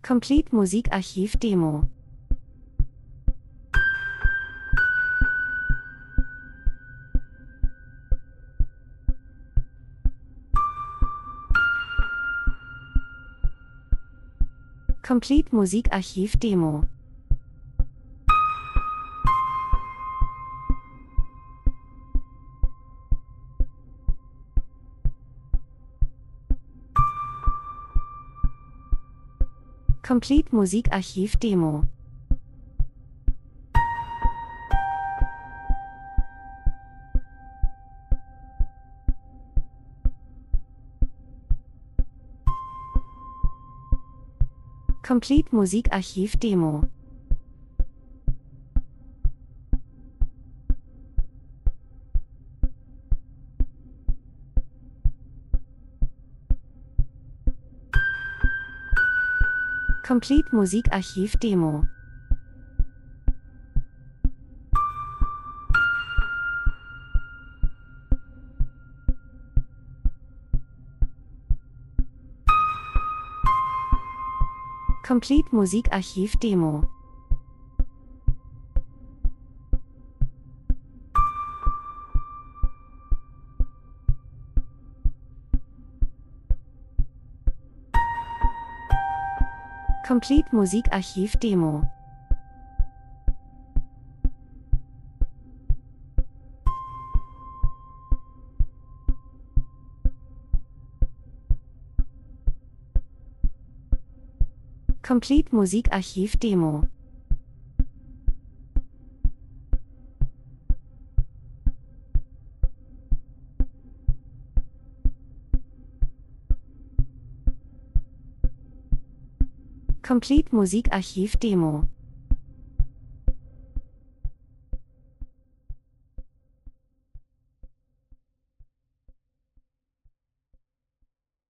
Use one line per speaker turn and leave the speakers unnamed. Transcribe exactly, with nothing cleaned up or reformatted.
Complete Musikarchiv Demo. Complete Musikarchiv Demo. Complete Musikarchiv Demo. Complete Musikarchiv Demo. Complete Musikarchiv Demo. Complete Musikarchiv Demo. Complete Musikarchiv Demo. Complete Musikarchiv Demo. Complete Musikarchiv Demo.